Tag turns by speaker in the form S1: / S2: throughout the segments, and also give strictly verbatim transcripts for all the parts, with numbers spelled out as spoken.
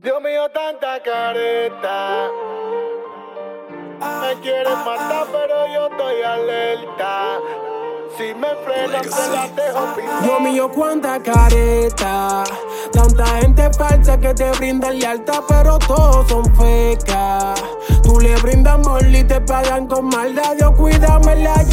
S1: Dios mío, tanta careta. Me quieren matar, pero yo estoy alerta. Si me frenan, se las dejo pisar.
S2: Dios mío, cuánta careta. Tanta gente falsa que te brinda lealtad, pero todos son fecas. Tú le brindas amor y te pagan con maldad. Dios, cuídame la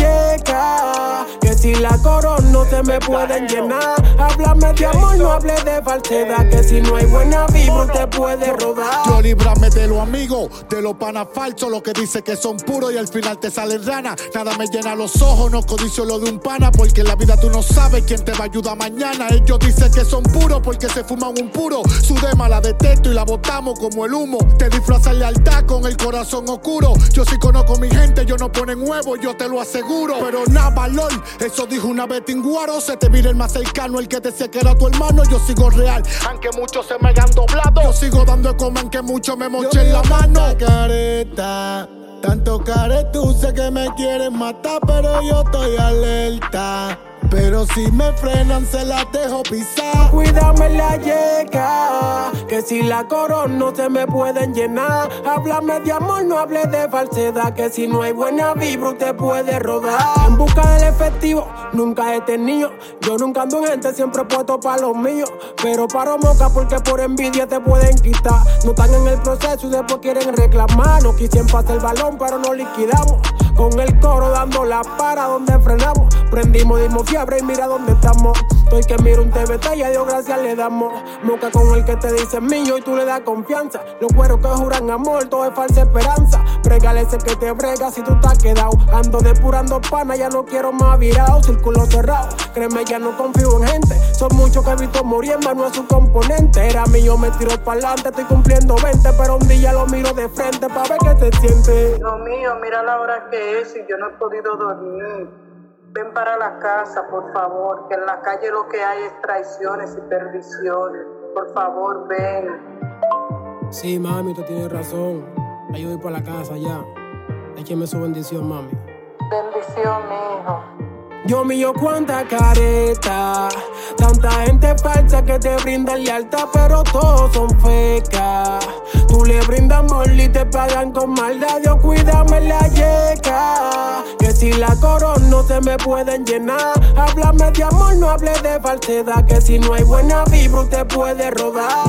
S2: yeca, que si la corona no se me pueden llenar. Háblame de amor, no hables de falsedad, que si no hay buena vibra te puede rodar.
S3: Yo líbrame de los amigos, de los panas falsos, los que dicen que son puros y al final te salen ranas. Nada me llena los ojos, no codicio lo de un pana, porque en la vida tú no sabes quién te va a ayudar mañana. Ellos dicen que son puros porque se fuman un puro. Su dema la detesto y la botamos como el humo. Te disfrazas lealtad con el corazón oscuro. Yo sí conozco mi gente, yo no ponen huevo, yo te lo aseguro. Pero nada valor, eso dijo una vez Tinguaro. Se te mira el más cercano, el que te decía que era tu hermano. Yo sigo real, aunque muchos se me hayan doblado. Yo sigo dando de comer, aunque muchos me mochen la mano.
S1: Careta, tanto caretú, sé que me quieren matar, pero yo estoy alerta. Pero si me frenan, se las dejo pisar.
S2: Cuídame la yeca, que si la corona no se me pueden llenar. Háblame de amor, no hables de falsedad, que si no hay buena vibra te puede rodar. En busca del efectivo, nunca he tenido. Yo nunca ando en gente, siempre he puesto para los míos. Pero paro moca porque por envidia te pueden quitar. No están en el proceso y después quieren reclamar. No quisieron pasar el balón, pero no liquidamos. Con el coro dando la para donde frenamos. Prendimos, dimos fiebre y mira dónde estamos. Estoy que miro un T V T y a Dios gracias le damos. Moca con el que te dice mío y tú le das confianza. Los cueros que juran amor, todo es falsa esperanza. Bregale ese que te brega si tú estás quedado. Ando depurando pana, ya no quiero más virado. Círculo cerrado, créeme ya no confío en gente. Son muchos que he visto muriendo, no es su componente. Era mío, me tiro pa'lante, estoy cumpliendo veinte. Pero un día lo miro de frente pa' ver qué se siente.
S4: Hijo mío, mira la hora que es y yo no he podido dormir. Ven para la casa, por favor, que en la calle lo que hay es traiciones y perdiciones. Por favor, ven.
S2: Sí, mami, tú tienes razón. Ahí voy para la casa ya. Écheme su bendición, mami.
S4: Bendición, mi hijo.
S2: Dios mío, cuánta careta. Tanta gente falsa que te brinda lealtad, pero todos son fecas. Tú le brindas amor y te pagan con maldad. Dios, cuídame la yeca, que si la corona no se me pueden llenar. Háblame de amor, no hables de falsedad, que si no hay buena vibra te puede rodar.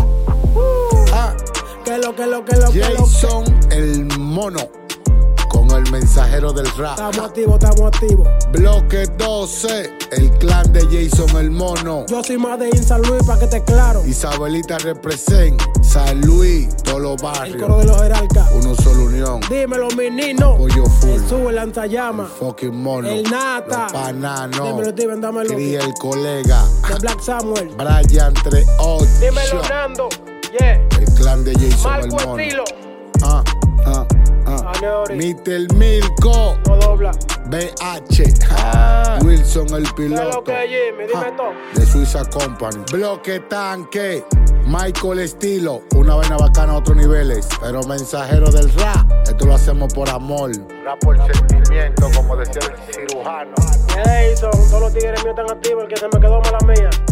S3: Ah,
S2: Que lo, que lo, que lo, que lo.
S3: Jason el mono, con el mensajero del rap.
S2: Estamos activos, estamos activos.
S3: Bloque doce, el clan de Jason el mono.
S2: Yo soy más de San Luis, pa' que te claro.
S3: Isabelita represent San Luis, todos los barrios.
S2: El coro de los jerarcas.
S3: Uno solo unión.
S2: Dímelo, mi nino.
S3: Pollo full.
S2: El sube, el lanzallamas.
S3: El fucking mono.
S2: El nata.
S3: Los bananos.
S2: Dímelo, Steven, dámelo.
S3: Cría el colega.
S2: The Black Samuel.
S3: Brian tres ocho.
S2: Dímelo, Nando. Yeah.
S3: El clan de Jason
S2: Marco
S3: el mono.
S2: Estilo.
S3: Ah, ah, ah.
S2: Aneori.
S3: mister Milko.
S2: No dobla.
S3: B H.
S2: Ah.
S3: Wilson el
S2: ¿Qué es lo
S3: piloto.
S2: que es, Jimmy? Dime
S3: Ah,
S2: todo.
S3: de Suiza Company. Bloque tanque. Michael Estilo. Una vaina bacana a otros niveles. Pero mensajero del rap. Esto lo hacemos por amor. Rap por sentimiento, como decía el cirujano.
S2: Jason, todos los tigres míos están activos. El que se me quedó mala mía.